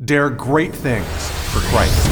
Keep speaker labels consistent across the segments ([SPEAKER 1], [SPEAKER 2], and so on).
[SPEAKER 1] Dare great things for Christ.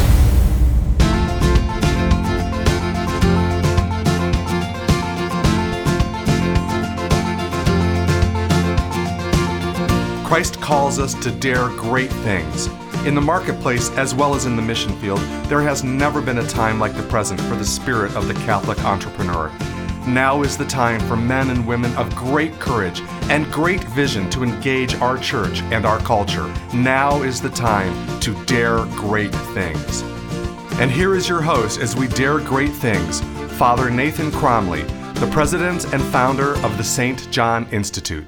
[SPEAKER 1] Christ calls us to dare great things. In the marketplace, as well as in the mission field, there has never been a time like the present for the spirit of the Catholic entrepreneur. Now is the time for men and women of great courage and great vision to engage our church and our culture. Now is the time to dare great things. And here is your host as we dare great things, Father Nathan Cromly, the president and founder of the St. John Institute.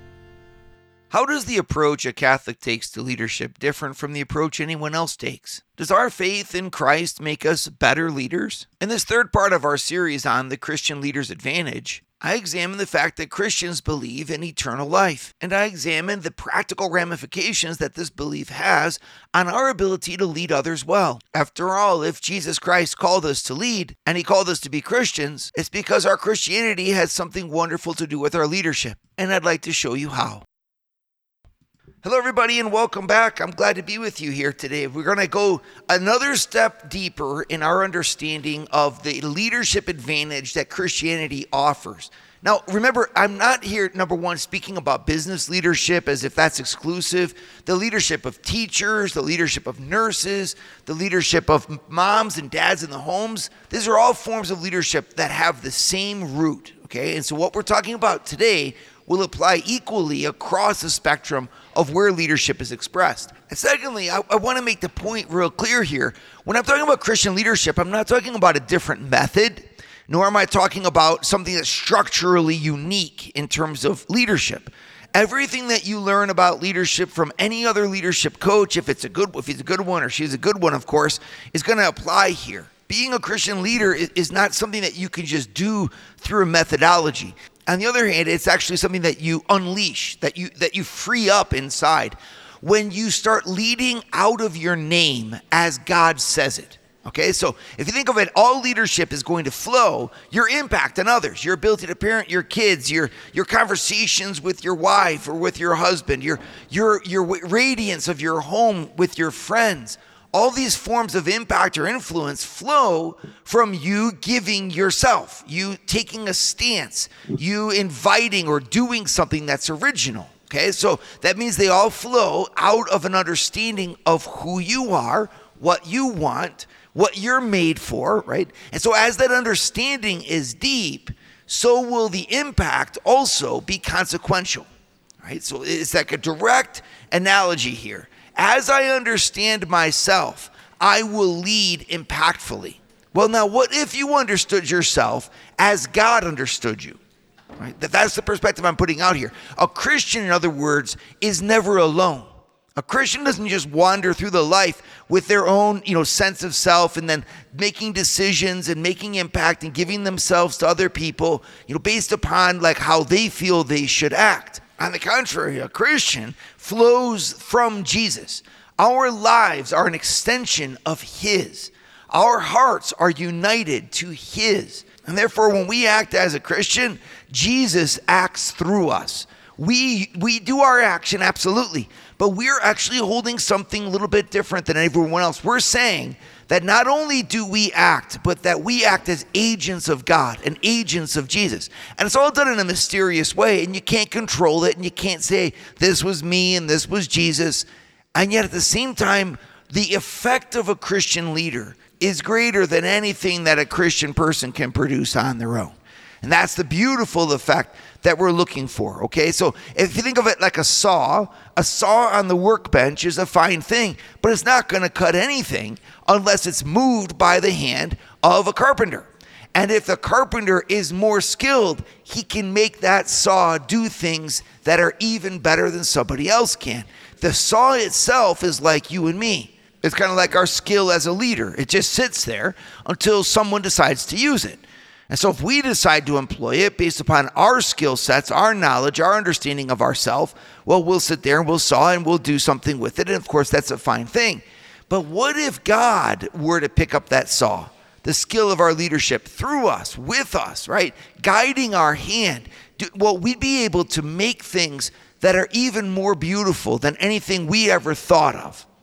[SPEAKER 2] How does the approach a Catholic takes to leadership differ from the approach anyone else takes? Does our faith in Christ make us better leaders? In this third part of our series on the Christian leader's advantage, I examine the fact that Christians believe in eternal life, and I examine the practical ramifications that this belief has on our ability to lead others well. After all, if Jesus Christ called us to lead, and he called us to be Christians, it's because our Christianity has something wonderful to do with our leadership, and I'd like to show you how. Hello, everybody, and welcome back. I'm glad to be with you here today. We're going to go another step deeper in our understanding of the leadership advantage that Christianity offers. Now, remember, I'm not here, number one, speaking about business leadership as if that's exclusive. The leadership of teachers, the leadership of nurses, the leadership of moms and dads in the homes. These are all forms of leadership that have the same root, okay? And so what we're talking about today will apply equally across the spectrum of where leadership is expressed. And secondly, I want to make the point real clear here. When I'm talking about Christian leadership, I'm not talking about a different method, nor am I talking about something that's structurally unique in terms of leadership. Everything that you learn about leadership from any other leadership coach, if he's a good one or she's a good one, of course, is going to apply here. Being a Christian leader is not something that you can just do through a methodology. On the other hand, it's actually something that you unleash, that you free up inside when you start leading out of your name as God says it. Okay, so if you think of it, all leadership is going to flow, your impact on others, your ability to parent your kids, your conversations with your wife or with your husband, your radiance of your home with your friends. All these forms of impact or influence flow from you giving yourself, you taking a stance, you inviting or doing something that's original. Okay, so that means they all flow out of an understanding of who you are, what you want, what you're made for, right? And so as that understanding is deep, so will the impact also be consequential, right? So it's like a direct analogy here. As I understand myself, I will lead impactfully. Well, now, what if you understood yourself as God understood you? Right? That's the perspective I'm putting out here. A Christian, in other words, is never alone. A Christian doesn't just wander through the life with their own, sense of self and then making decisions and making impact and giving themselves to other people, based upon like how they feel they should act. On the contrary, a Christian flows from Jesus. Our lives are an extension of His. Our hearts are united to His. And therefore, when we act as a Christian, Jesus acts through us. We do our action, absolutely, but we're actually holding something a little bit different than everyone else. We're saying that not only do we act, but that we act as agents of God and agents of Jesus. And it's all done in a mysterious way, and you can't control it, and you can't say, this was me and this was Jesus. And yet at the same time, the effect of a Christian leader is greater than anything that a Christian person can produce on their own. And that's the beautiful effect that we're looking for, okay? So if you think of it like a saw on the workbench is a fine thing, but it's not going to cut anything unless it's moved by the hand of a carpenter. And if the carpenter is more skilled, he can make that saw do things that are even better than somebody else can. The saw itself is like you and me. It's kind of like our skill as a leader. It just sits there until someone decides to use it. And so if we decide to employ it based upon our skill sets, our knowledge, our understanding of ourselves, well, we'll sit there and we'll saw and we'll do something with it. And of course, that's a fine thing. But what if God were to pick up that saw, the skill of our leadership through us, with us, right? Guiding our hand. Well, we'd be able to make things that are even more beautiful than anything we ever thought of.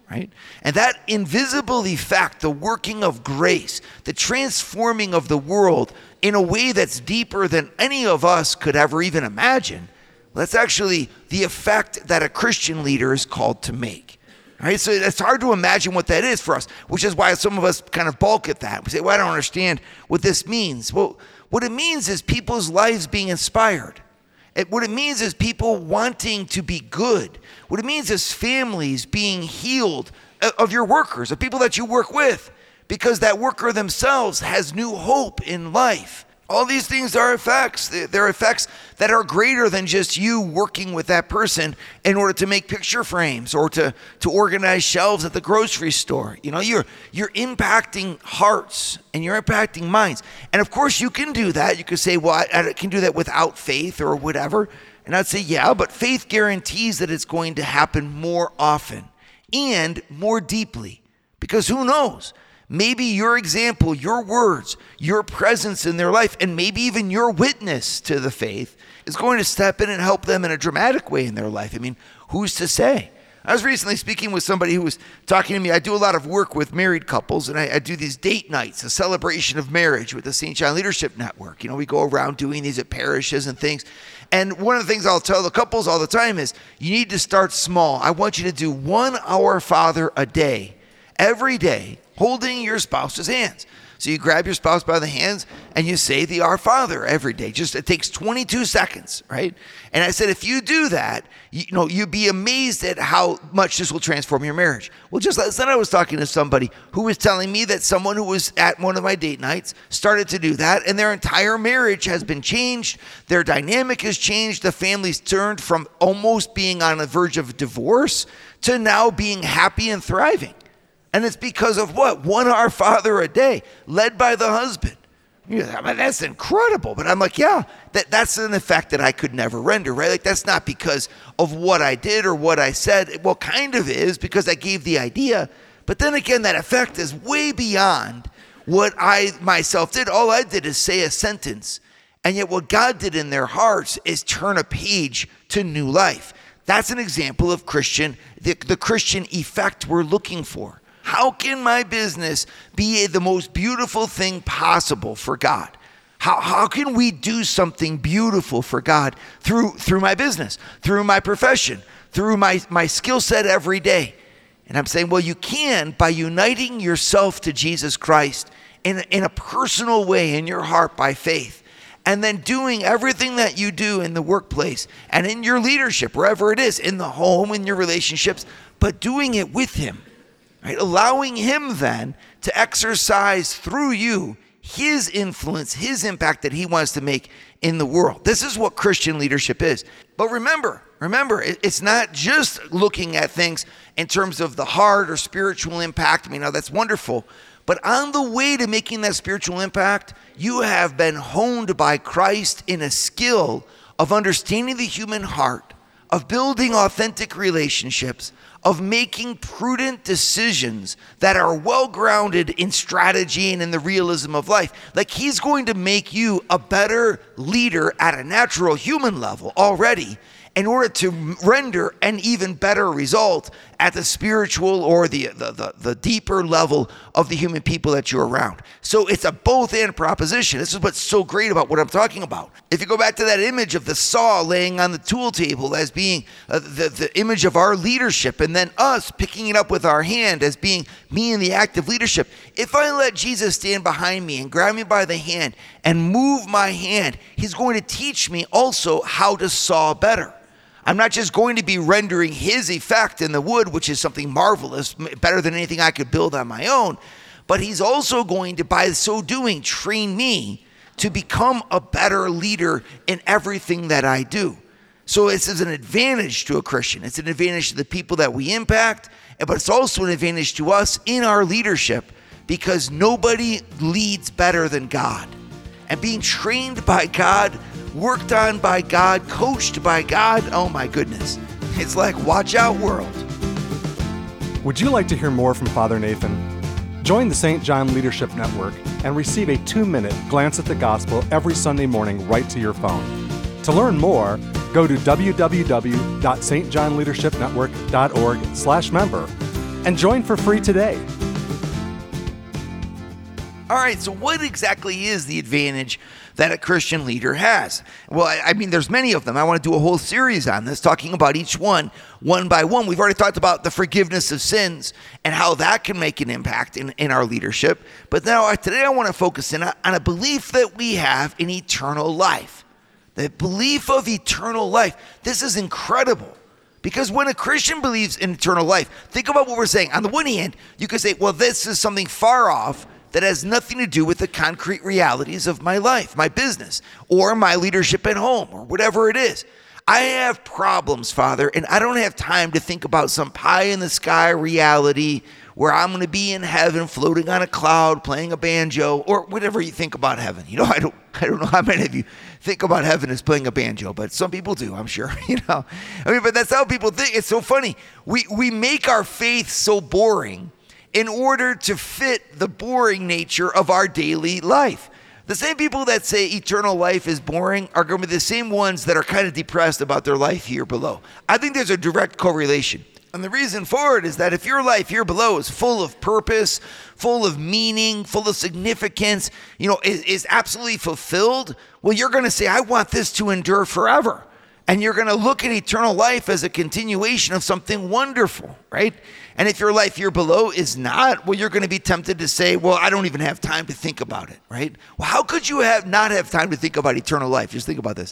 [SPEAKER 2] right? And that invisible effect, the working of grace, the transforming of the world in a way that's deeper than any of us could ever even imagine, that's actually the effect that a Christian leader is called to make. Right? So it's hard to imagine what that is for us, which is why some of us kind of balk at that. We say, well, I don't understand what this means. Well, what it means is people's lives being inspired. What it means is people wanting to be good. What it means is families being healed of your workers, of people that you work with, because that worker themselves has new hope in life. All these things are effects. They're effects that are greater than just you working with that person in order to make picture frames or to organize shelves at the grocery store. You know, you're impacting hearts and you're impacting minds. And of course you can do that. You could say, well, I can do that without faith or whatever. And I'd say, yeah, but faith guarantees that it's going to happen more often and more deeply. Because who knows? Maybe your example, your words, your presence in their life, and maybe even your witness to the faith is going to step in and help them in a dramatic way in their life. I mean, who's to say? I was recently speaking with somebody who was talking to me. I do a lot of work with married couples, and I do these date nights, a celebration of marriage with the St. John Leadership Network. You know, we go around doing these at parishes and things. And one of the things I'll tell the couples all the time is you need to start small. I want you to do 1 Our Father a day, every day, holding your spouse's hands. So you grab your spouse by the hands and you say the Our Father every day. It takes 22 seconds, right? And I said, if you do that, you'd be amazed at how much this will transform your marriage. Well, just last night I was talking to somebody who was telling me that someone who was at one of my date nights started to do that, and their entire marriage has been changed. Their dynamic has changed. The family's turned from almost being on the verge of divorce to now being happy and thriving. And it's because of what? 1 Our Father a day, led by the husband. I mean, that's incredible. But I'm like, yeah, that's an effect that I could never render, right? Like, that's not because of what I did or what I said. Well, kind of is, because I gave the idea. But then again, that effect is way beyond what I myself did. All I did is say a sentence. And yet what God did in their hearts is turn a page to new life. That's an example of the Christian effect we're looking for. How can my business be the most beautiful thing possible for God? How can we do something beautiful for God through my business, through my profession, through my skill set every day? And I'm saying, well, you can by uniting yourself to Jesus Christ in a personal way in your heart by faith, and then doing everything that you do in the workplace and in your leadership, wherever it is, in the home, in your relationships, but doing it with Him. Right? Allowing Him then to exercise through you His influence, His impact that He wants to make in the world. This is what Christian leadership is. But remember, it's not just looking at things in terms of the heart or spiritual impact. I mean, now that's wonderful. But on the way to making that spiritual impact, you have been honed by Christ in a skill of understanding the human heart, of building authentic relationships, of making prudent decisions that are well-grounded in strategy and in the realism of life. Like, He's going to make you a better leader at a natural human level already in order to render an even better result at the spiritual or the deeper level of the human people that you're around. So it's a both and proposition. This is what's so great about what I'm talking about. If you go back to that image of the saw laying on the tool table as being the image of our leadership, and then us picking it up with our hand as being me in the act of leadership, if I let Jesus stand behind me and grab me by the hand and move my hand, He's going to teach me also how to saw better. I'm not just going to be rendering His effect in the wood, which is something marvelous, better than anything I could build on my own, but He's also going to, by so doing, train me to become a better leader in everything that I do. So this is an advantage to a Christian. It's an advantage to the people that we impact, but it's also an advantage to us in our leadership, because nobody leads better than God. And being trained by God, worked on by God, coached by God, oh my goodness. It's like, watch out, world.
[SPEAKER 1] Would you like to hear more from Father Nathan? Join the St. John Leadership Network and receive a 2-minute glance at the gospel every Sunday morning right to your phone. To learn more, go to www.stjohnleadershipnetwork.org/member and join for free today.
[SPEAKER 2] All right, so what exactly is the advantage that a Christian leader has? Well, I mean, there's many of them. I want to do a whole series on this, talking about each one by one. We've already talked about the forgiveness of sins and how that can make an impact in our leadership. But now today I want to focus in on a belief that we have in eternal life. The belief of eternal life. This is incredible. Because when a Christian believes in eternal life, think about what we're saying. On the one hand, you could say, well, this is something far off that has nothing to do with the concrete realities of my life, my business, or my leadership at home, or whatever it is. I have problems, Father, and I don't have time to think about some pie-in-the-sky reality where I'm going to be in heaven floating on a cloud playing a banjo, or whatever you think about heaven. You know, I don't know how many of you think about heaven as playing a banjo, but some people do, I'm sure. But that's how people think. It's so funny. We make our faith so boring in order to fit the boring nature of our daily life. The same people that say eternal life is boring are going to be the same ones that are kind of depressed about their life here below. I think there's a direct correlation. And the reason for it is that if your life here below is full of purpose, full of meaning, full of significance, is absolutely fulfilled, well, you're going to say, I want this to endure forever. And you're going to look at eternal life as a continuation of something wonderful, right? And if your life here below is not, well, you're going to be tempted to say, well, I don't even have time to think about it, right? Well, how could you not have time to think about eternal life? Just think about this.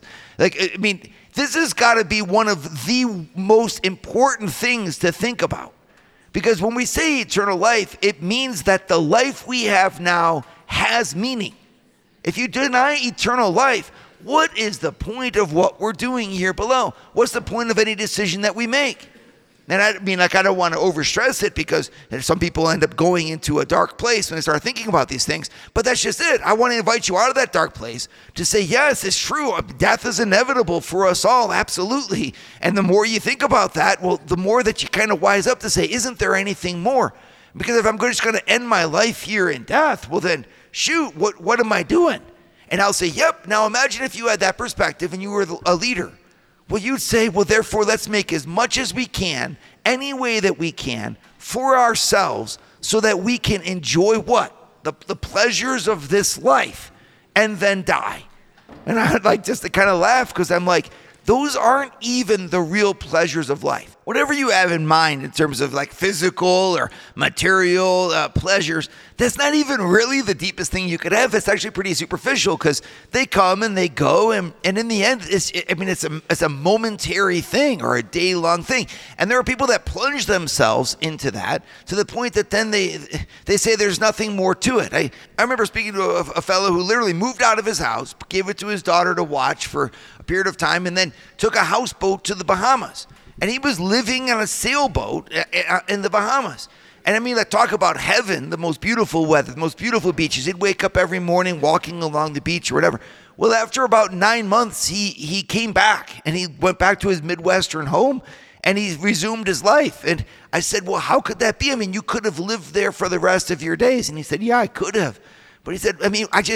[SPEAKER 2] This has got to be one of the most important things to think about. Because when we say eternal life, it means that the life we have now has meaning. If you deny eternal life, what is the point of what we're doing here below? What's the point of any decision that we make? And I don't want to overstress it because some people end up going into a dark place when they start thinking about these things. But that's just it. I want to invite you out of that dark place to say, yes, it's true. Death is inevitable for us all, absolutely. And the more you think about that, well, the more that you kind of wise up to say, isn't there anything more? Because if I'm just going to end my life here in death, well then, shoot, what am I doing? And I'll say, yep. Now imagine if you had that perspective and you were a leader. Well, you'd say, well, therefore, let's make as much as we can, any way that we can, for ourselves so that we can enjoy what? The pleasures of this life and then die. And I'd like just to kind of laugh because I'm like, those aren't even the real pleasures of life. Whatever you have in mind in terms of like physical or material pleasures, that's not even really the deepest thing you could have. It's actually pretty superficial because they come and they go, and in the end, it's a momentary thing or a day-long thing. And there are people that plunge themselves into that to the point that then they say there's nothing more to it. I remember speaking to a fellow who literally moved out of his house, gave it to his daughter to watch for a period of time, and then took a houseboat to the Bahamas. And he was living on a sailboat in the Bahamas. And talk about heaven, the most beautiful weather, the most beautiful beaches. He'd wake up every morning walking along the beach or whatever. Well, after about 9 months, he came back and he went back to his Midwestern home and he resumed his life. And I said, well, how could that be? You could have lived there for the rest of your days. And he said, yeah, I could have. But he said,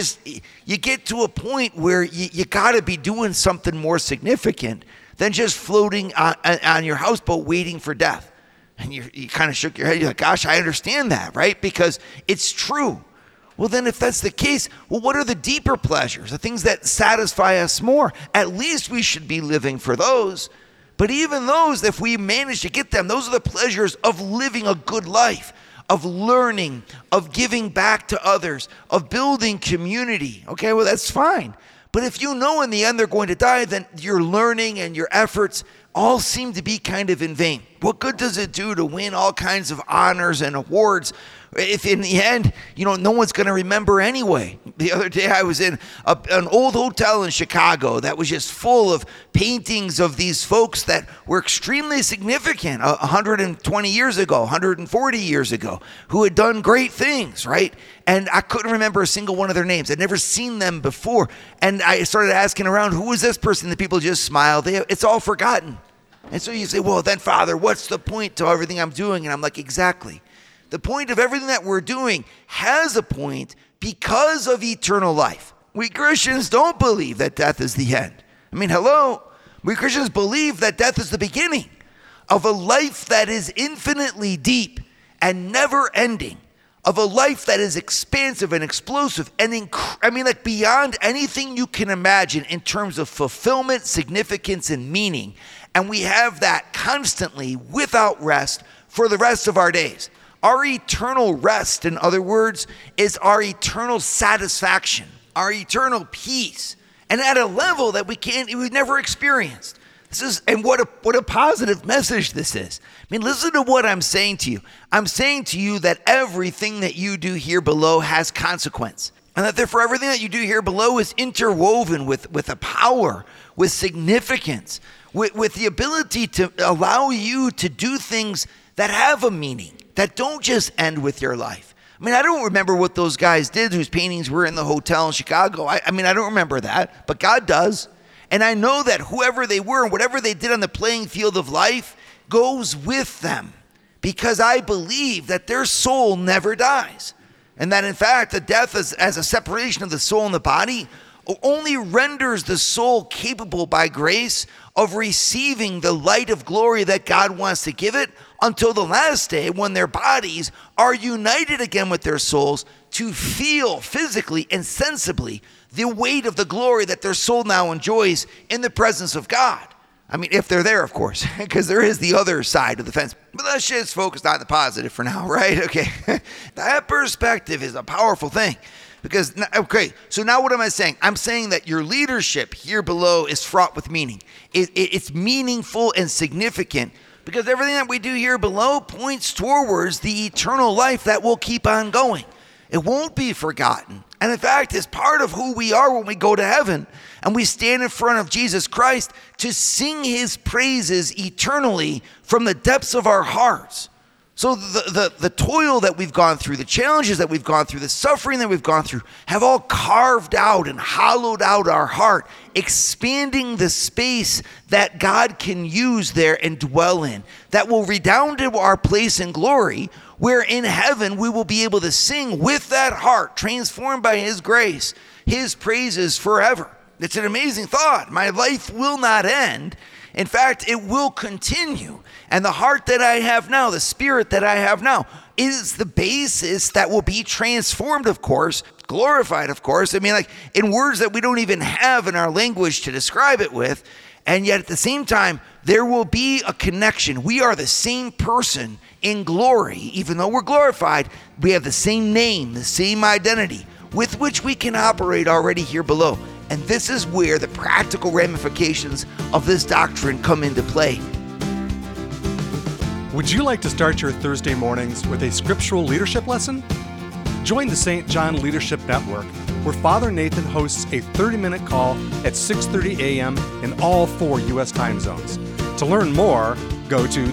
[SPEAKER 2] you get to a point where you got to be doing something more significant than just floating on your houseboat waiting for death. And you kind of shook your head. You're like, gosh, I understand that, right? Because it's true. Well, then if that's the case, well, what are the deeper pleasures, the things that satisfy us more? At least we should be living for those. But even those, if we manage to get them, those are the pleasures of living a good life, of learning, of giving back to others, of building community. Okay, well, that's fine. But if you know in the end they're going to die, then your learning and your efforts all seem to be kind of in vain. What good does it do to win all kinds of honors and awards if in the end, no one's going to remember anyway? The other day I was in an old hotel in Chicago that was just full of paintings of these folks that were extremely significant 120 years ago, 140 years ago, who had done great things, right? And I couldn't remember a single one of their names. I'd never seen them before. And I started asking around, who was this person? The people just smiled. It's all forgotten. And so you say, well, then, Father, what's the point to everything I'm doing? And I'm like, exactly. The point of everything that we're doing has a point because of eternal life. We Christians don't believe that death is the end. Hello? We Christians believe that death is the beginning of a life that is infinitely deep and never ending, of a life that is expansive and explosive and beyond anything you can imagine in terms of fulfillment, significance, and meaning. And we have that constantly without rest for the rest of our days. Our eternal rest, in other words, is our eternal satisfaction, our eternal peace, and at a level that we've never experienced. What a positive message this is. I mean, listen to what I'm saying to you. I'm saying to you that everything that you do here below has consequence. And that therefore everything that you do here below is interwoven with a power, with significance, with the ability to allow you to do things that have a meaning, that don't just end with your life. I mean, I don't remember what those guys did whose paintings were in the hotel in Chicago. I don't remember that, but God does. And I know that whoever they were and whatever they did on the playing field of life goes with them, because I believe that their soul never dies. And that in fact, the death as a separation of the soul and the body only renders the soul capable by grace of receiving the light of glory that God wants to give it until the last day, when their bodies are united again with their souls to feel physically and sensibly the weight of the glory that their soul now enjoys in the presence of God. I mean, if they're there, of course, because there is the other side of the fence. But let's just focus on the positive for now, right? Okay. That perspective is a powerful thing. So now what am I saying? I'm saying that your leadership here below is fraught with meaning. It's meaningful and significant, because everything that we do here below points towards the eternal life that will keep on going. It won't be forgotten. And in fact, it's part of who we are when we go to heaven and we stand in front of Jesus Christ to sing his praises eternally from the depths of our hearts. So the toil that we've gone through, the challenges that we've gone through, the suffering that we've gone through have all carved out and hollowed out our heart, expanding the space that God can use there and dwell in, that will redound to our place in glory, where in heaven we will be able to sing with that heart, transformed by his grace, his praises forever. It's an amazing thought. My life will not end. In fact, it will continue. And the heart that I have now, the spirit that I have now, is the basis that will be transformed, of course, glorified, of course. I mean, like in words that we don't even have in our language to describe it with. And yet at the same time, there will be a connection. We are the same person in glory. Even though we're glorified, we have the same name, the same identity with which we can operate already here below. And this is where the practical ramifications of this doctrine come into play.
[SPEAKER 1] Would you like to start your Thursday mornings with a scriptural leadership lesson? Join the St. John Leadership Network, where Father Nathan hosts a 30-minute call at 6:30 a.m. in all 4 U.S. time zones. To learn more, go to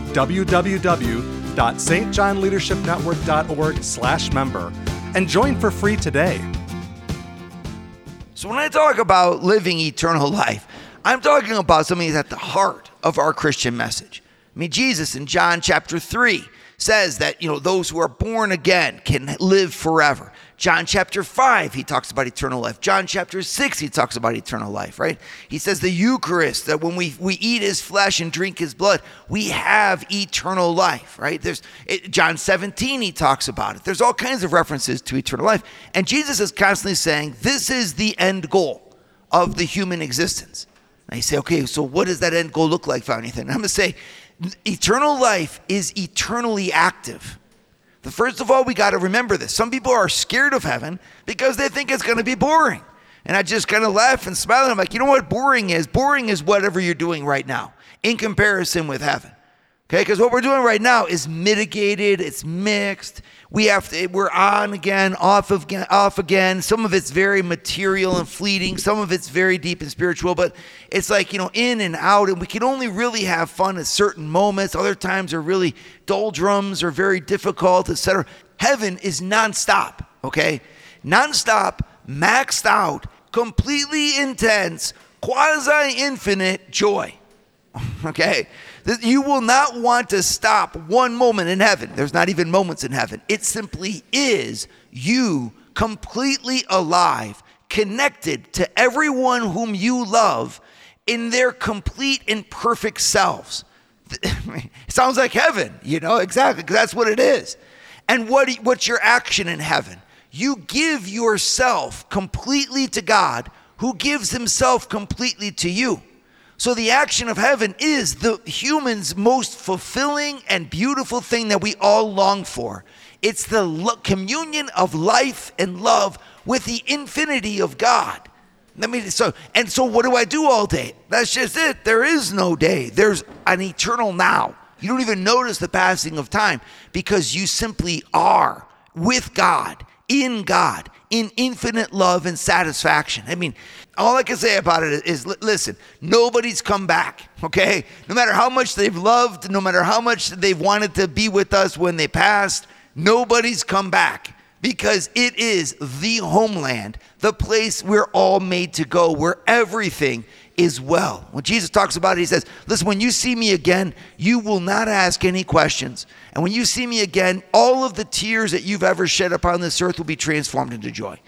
[SPEAKER 1] www.stjohnleadershipnetwork.org/member and join for free today.
[SPEAKER 2] So when I talk about living eternal life, I'm talking about something that's at the heart of our Christian message. I mean, Jesus in John chapter 3 says that, those who are born again can live forever. John chapter 5, he talks about eternal life. John chapter 6, he talks about eternal life, right? He says the Eucharist, that when we eat his flesh and drink his blood, we have eternal life, right? John 17, he talks about it. There's all kinds of references to eternal life. And Jesus is constantly saying, this is the end goal of the human existence. And you say, okay, so what does that end goal look like, Father Nathan? I'm going to say, eternal life is eternally active. First of all, we got to remember this. Some people are scared of heaven because they think it's going to be boring. And I just kind of laugh and smile. And I'm like, you know what boring is? Boring is whatever you're doing right now in comparison with heaven. Okay, because what we're doing right now is mitigated, it's mixed. We're on again, off again. Some of it's very material and fleeting. Some of it's very deep and spiritual. But it's like, in and out. And we can only really have fun at certain moments. Other times are really doldrums or very difficult, etc. Heaven is nonstop, okay? Nonstop, maxed out, completely intense, quasi-infinite joy, okay? You will not want to stop one moment in heaven. There's not even moments in heaven. It simply is you completely alive, connected to everyone whom you love in their complete and perfect selves. It sounds like heaven, exactly, because that's what it is. And what's your action in heaven? You give yourself completely to God, who gives himself completely to you. So the action of heaven is the human's most fulfilling and beautiful thing that we all long for. It's the communion of life and love with the infinity of God. So what do I do all day? That's just it. There is no day. There's an eternal now. You don't even notice the passing of time because you simply are with God, in infinite love and satisfaction. I mean, all I can say about it is, listen, nobody's come back, okay? No matter how much they've loved, no matter how much they've wanted to be with us when they passed, nobody's come back. Because it is the homeland, the place we're all made to go, where everything is well. When Jesus talks about it, he says, listen, when you see me again, you will not ask any questions. And when you see me again, all of the tears that you've ever shed upon this earth will be transformed into joy.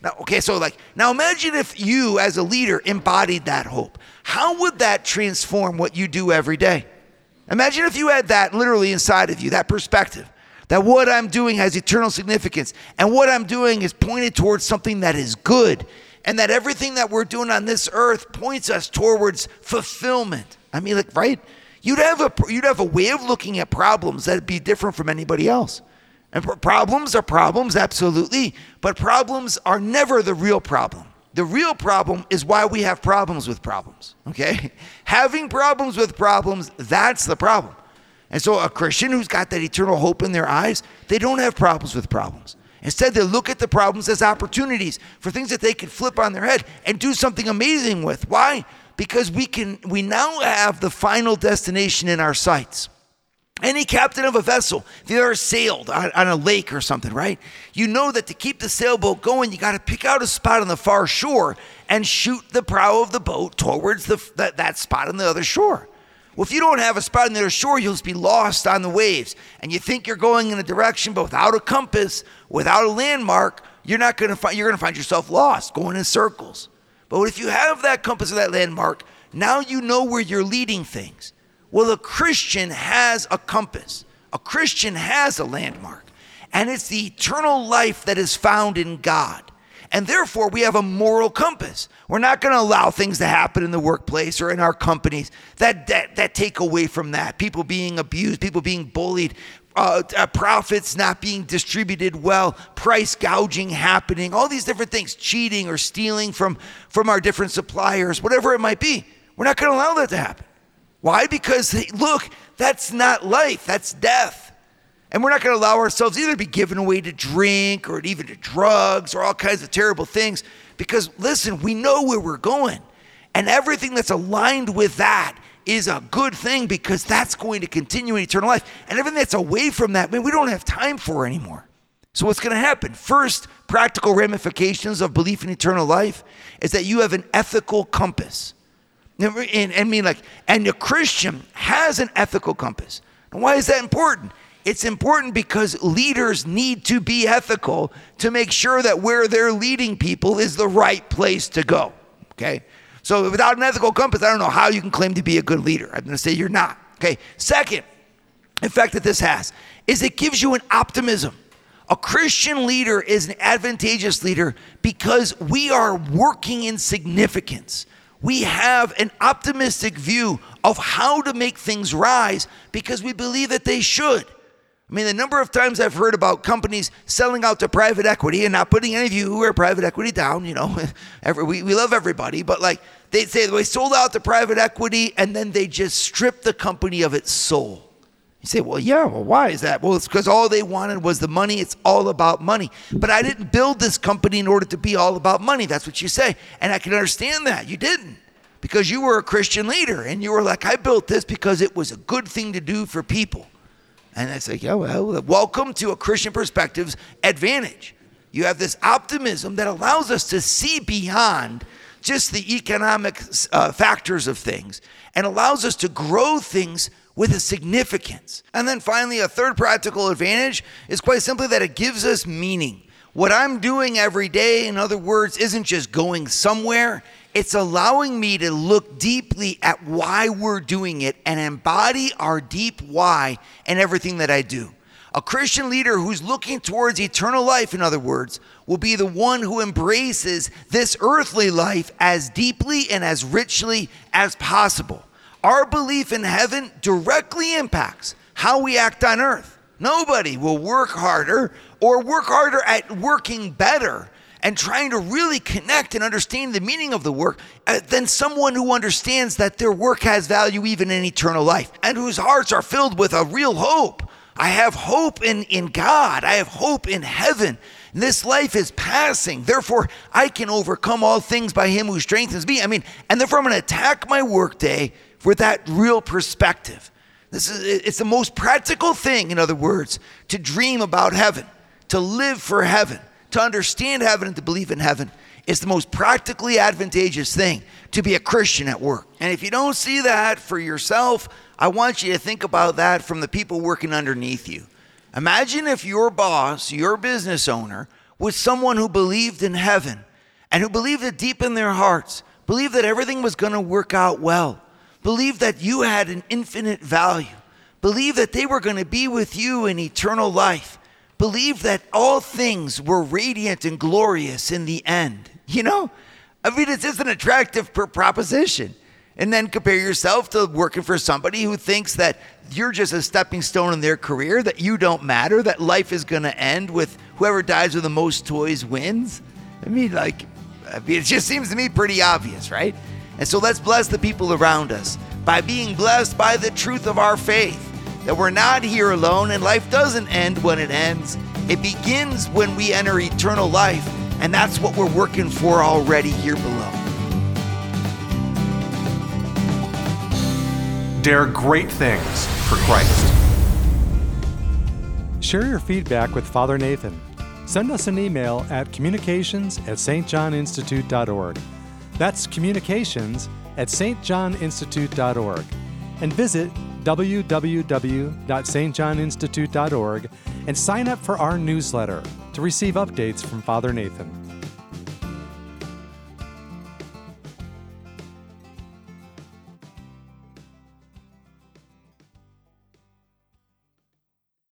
[SPEAKER 2] Now imagine if you as a leader embodied that hope. How would that transform what you do every day? Imagine if you had that literally inside of you, that perspective. That what I'm doing has eternal significance. And what I'm doing is pointed towards something that is good. And that everything that we're doing on this earth points us towards fulfillment. I mean, right? You'd have a way of looking at problems that'd be different from anybody else. And problems are problems, absolutely. But problems are never the real problem. The real problem is why we have problems with problems, okay? Having problems with problems, that's the problem. And so a Christian who's got that eternal hope in their eyes, they don't have problems with problems. Instead, they look at the problems as opportunities for things that they can flip on their head and do something amazing with. Why? Because we now have the final destination in our sights. Any captain of a vessel, if you ever sailed on a lake or something, right? You know that to keep the sailboat going, you got to pick out a spot on the far shore and shoot the prow of the boat towards that spot on the other shore. Well, if you don't have a spot on the other shore, you'll just be lost on the waves. And you think you're going in a direction, but without a compass, without a landmark, you're going to find yourself lost, going in circles. But if you have that compass or that landmark, now you know where you're leading things. Well, a Christian has a compass. A Christian has a landmark. And it's the eternal life that is found in God. And therefore, we have a moral compass. We're not going to allow things to happen in the workplace or in our companies that take away from that. People being abused, people being bullied, profits not being distributed well, price gouging happening, all these different things, cheating or stealing from our different suppliers, whatever it might be. We're not going to allow that to happen. Why? Because, look, that's not life, that's death. And we're not going to allow ourselves either to be given away to drink or even to drugs or all kinds of terrible things. Because, listen, we know where we're going. And everything that's aligned with that is a good thing because that's going to continue in eternal life. And everything that's away from that, we don't have time for anymore. So what's going to happen? First, practical ramifications of belief in eternal life is that you have an ethical compass. And a Christian has an ethical compass. And why is that important? It's important because leaders need to be ethical to make sure that where they're leading people is the right place to go, okay? So without an ethical compass, I don't know how you can claim to be a good leader. I'm going to say you're not, okay? Second effect that this has is it gives you an optimism. A Christian leader is an advantageous leader because we are working in significance. We have an optimistic view of how to make things rise because we believe that they should. I mean, the number of times I've heard about companies selling out to private equity, and not putting any of you who are private equity down, we love everybody, but they say they sold out to private equity and then they just stripped the company of its soul. You say, why is that? Well, it's because all they wanted was the money. It's all about money. But I didn't build this company in order to be all about money. That's what you say. And I can understand that. You didn't. Because you were a Christian leader and you were like, I built this because it was a good thing to do for people. And it's like, welcome to a Christian perspective's advantage. You have this optimism that allows us to see beyond just the economic factors of things and allows us to grow things with a significance. And then finally, a third practical advantage is quite simply that it gives us meaning. What I'm doing every day, in other words, isn't just going somewhere. It's allowing me to look deeply at why we're doing it and embody our deep why in everything that I do. A Christian leader who's looking towards eternal life, in other words, will be the one who embraces this earthly life as deeply and as richly as possible. Our belief in heaven directly impacts how we act on earth. Nobody will work harder or work harder at working better and trying to really connect and understand the meaning of the work than someone who understands that their work has value even in eternal life and whose hearts are filled with a real hope. I have hope in God. I have hope in heaven. This life is passing. Therefore, I can overcome all things by him who strengthens me. And therefore I'm going to attack my workday with that real perspective. It's the most practical thing, in other words, to dream about heaven, to live for heaven, to understand heaven and to believe in heaven. It's the most practically advantageous thing to be a Christian at work. And if you don't see that for yourself, I want you to think about that from the people working underneath you. Imagine if your boss, your business owner, was someone who believed in heaven and who believed it deep in their hearts, believed that everything was going to work out well, believed that you had an infinite value, believed that they were going to be with you in eternal life, believed that all things were radiant and glorious in the end. It's just an attractive proposition. And then compare yourself to working for somebody who thinks that you're just a stepping stone in their career, that you don't matter, that life is going to end with whoever dies with the most toys wins. It just seems to me pretty obvious, right? And so let's bless the people around us by being blessed by the truth of our faith, that we're not here alone and life doesn't end when it ends. It begins when we enter eternal life, and that's what we're working for already here below.
[SPEAKER 1] Dare great things for Christ.
[SPEAKER 3] Share your feedback with Father Nathan. Send us an email at communications@stjohninstitute.org. That's communications@stjohninstitute.org. And visit www.stjohninstitute.org and sign up for our newsletter to receive updates from Father Nathan.